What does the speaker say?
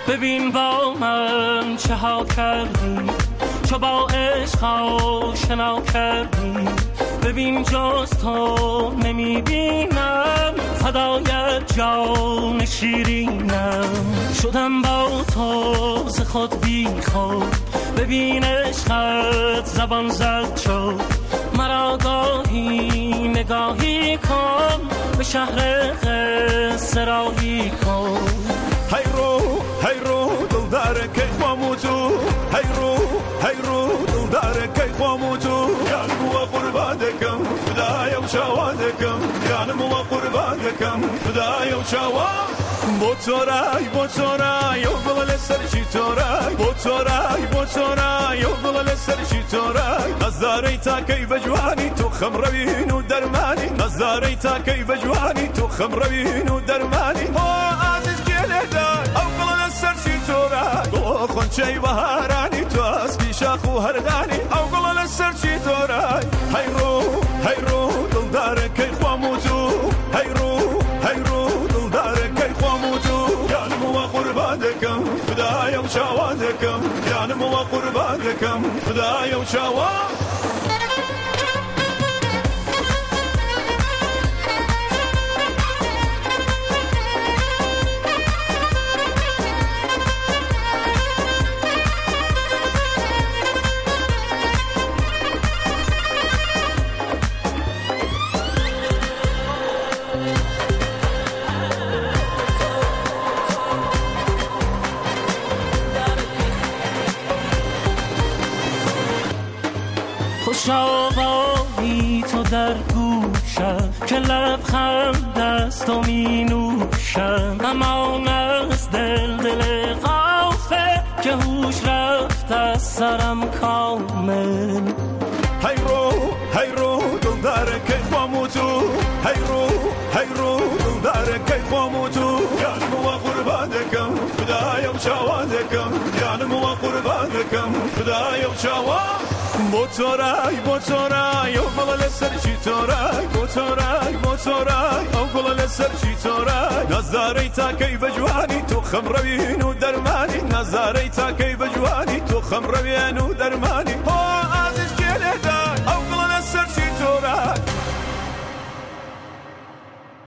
ببین با من چه ها کردی، چو با عشق آشنا کردی. ببین جز تو نمیبینم، فدایت جان شیرینم. شدم با تو ز خود بی خود، ببین عشقت زبان زد شد. مرا گاهی نگاهی کن، به شهر قصه راهی کن. هی رو دلدار کی خواموتو، هی رو دلدار کی خواموتو. جانم و قربانکم فدای و شوادکم، جانم و قربانکم فدای و شواد. بوتورای و بغل سرشی تورای، بوتورای و بغل سرشی تورای. نظاری تا کی بجوانی تو خم روین و درمانی، نظاری تا کی بجوانی تو خم روین و درمانی. عزیز گلدای او بغل سرشی تورای، تو خونچه بهارانی تو اسکی شاخ و هردانی. او بغل سرشی تورای. هی رو دلدار کی خواموتو، هی رو دلدار کی خواموتو. جانم و قربانکم فدای و شوادکم، جانم و قربانکم فدای و شواد. خوشاوایی تو در گوشم، که لبخند دست و می نوشم. امان از دل غافل، که هوش رفت از سرم کامل. هی رو دلدار کی خواموتو، هی رو دلدار کی خواموتو. جانم و قربانکم فدای و شوادکم، جانم و قربانکم فدای و شواد. بوتورای و بغل سرشی تورای، بوتورای او بغل سرشی تورای. نظاری تا کی بجوانی تو خم روین و درمانی، نظاری تا کی بجوانی تو خم روین و درمانی.